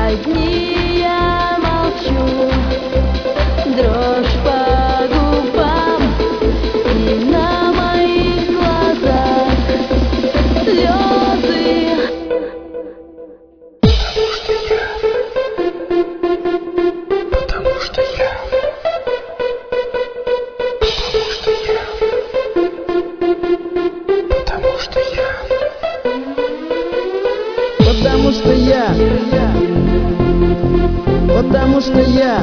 дни я молчу, дрожь по губам и на моих глазах слезы. Потому что я Потому что я Потому что я Потому что я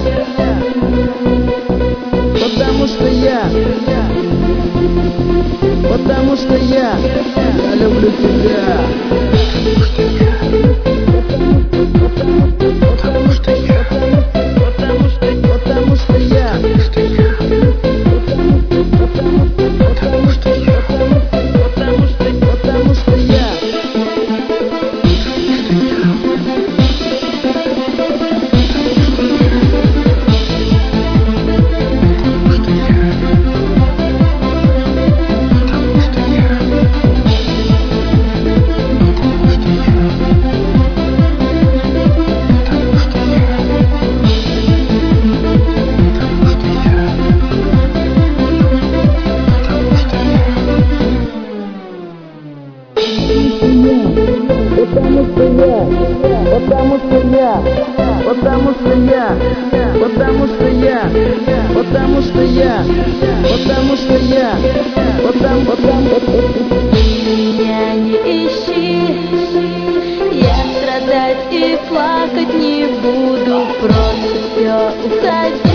Потому что я Потому что я люблю тебя. Потому что я Потому что я Потому что я Потому что я Потому что я Потому что я Потому что я Потому что я Меня не ищи, я страдать и плакать не буду, просто все уходи.